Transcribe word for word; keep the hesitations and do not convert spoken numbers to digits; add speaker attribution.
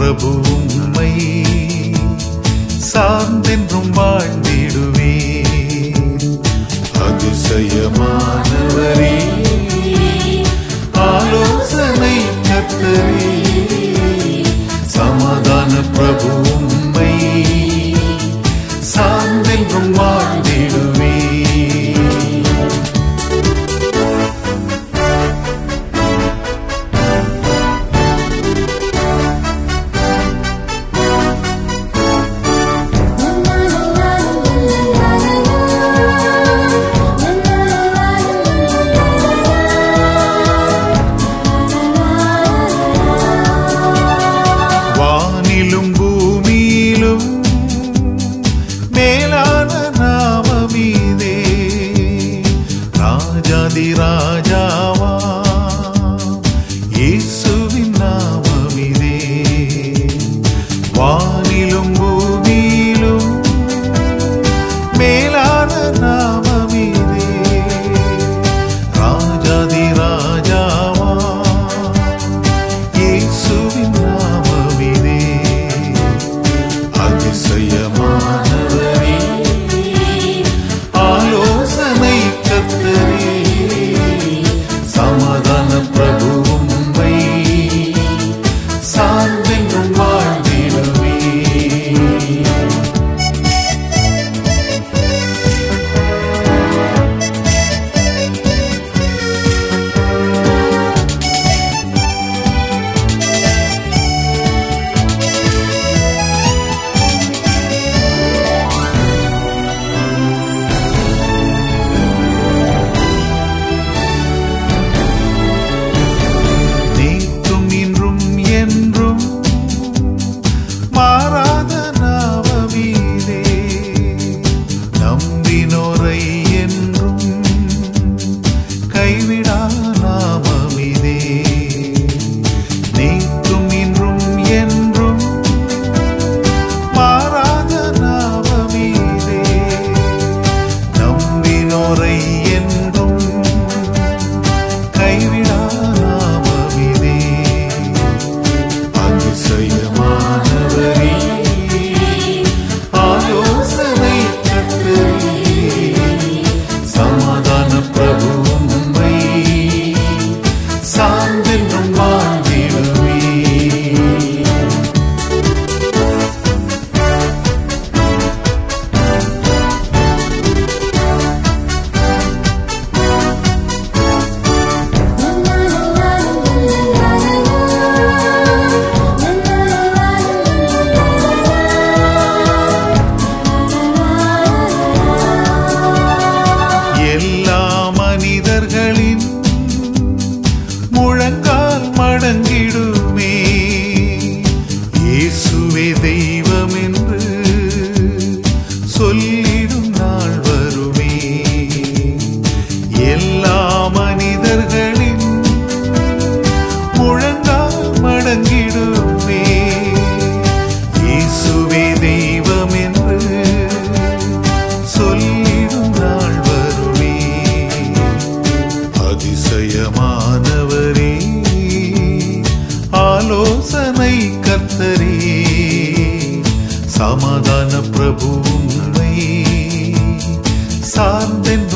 Speaker 1: பிரபு உம்மை சார்ந்தென்றும் வாழ்ந்திடுவே. அதிசயமானவரே, ஆலோசனை கர்த்தரே, சமாதான பிரபு உம்மை சார்ந்தென்றும் வாழ்ந்திடுவே. வானிலும் பூமியிலும் மேலான நாமமீதே, ராஜாதி ராஜாவா இயேசுவின் நாமமிதே. வானிலும் பூமியிலும் மேலான நாமமீதே, ராஜாதி ராஜாவா இயேசுவின் நாமமிதே. அதிசயமானவரே, ஆலோசனை கர்த்தரே, சமாதான பிரபு உம்மை சார்ந்தென்றும் வாழ்ந்திடுவே. நேற்றும் இன்றும் என்றும் மாறாத நாமமீதே, நம்பினோரை என்றும் கைவிடா நாமமிதே. நேற்றும் இன்றும் என்றும் மாறாத நாமமீதே, நம்பினோரை என்றும் கைவிடா நாமமிதே. அதிசயமானவரே, ஆலோசனை கர்த்தரே, சமாதான பிரபு உம்மை சார்ந்தென்றும் வாழ்ந்திடுவே. எல்லா மனிதர்களின் முழங்கால் மடங்கிடுமே, இயேசுவே தெய்வம் என்று சொல்லிடும் நாள் வருமே. எல்லா மனிதர்களின் முழங்கால் மடங்கிடுமே, இயேசுவே தெய்வம் என்று சொல்லிடும் நாள் வருமே. அதிசயமானவரே, ஆலோசனை கர்த்தரே, சமாதான பிரபு உம்மை சார்ந்தென்றும்